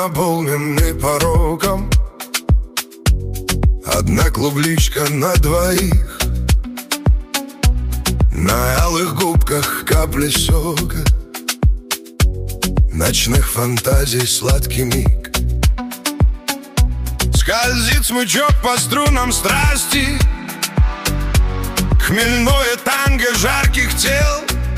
наполненный пороком. Одна клубничка на двоих, на алых губках капли сока, ночных фантазий сладкий миг. Скользит смычок по струнам страсти, хмельное танго жарких тел.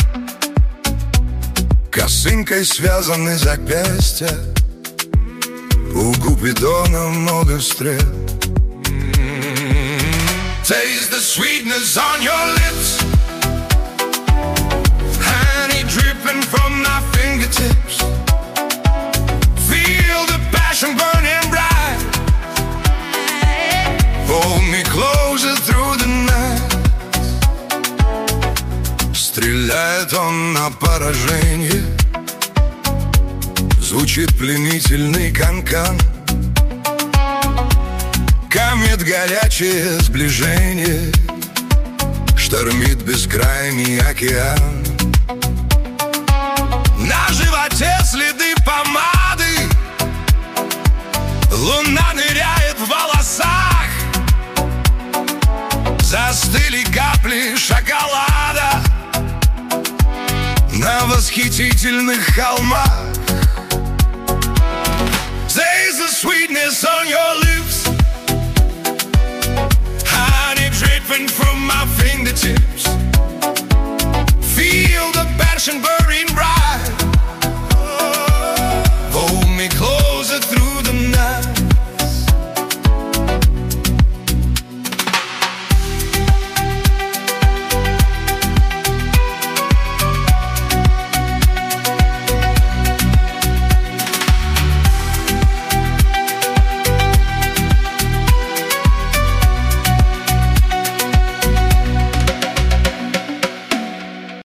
Косынкой связаны запястья, у Купидона много стрел. Taste the sweetness on your lips, honey dripping from my fingertips. Feel the passion burning bright, hold me closer through the night. Стреляет он на поражение, звучит пленительный канкан. Камнет горячее сближение, штормит бескрайний океан. На животе следы помады, луна ныряет в волосах. Застыли капли шоколада на восхитительных холмах. Taste the sweetness on your lips, honey dripping from my fingertips. Feel the passion burning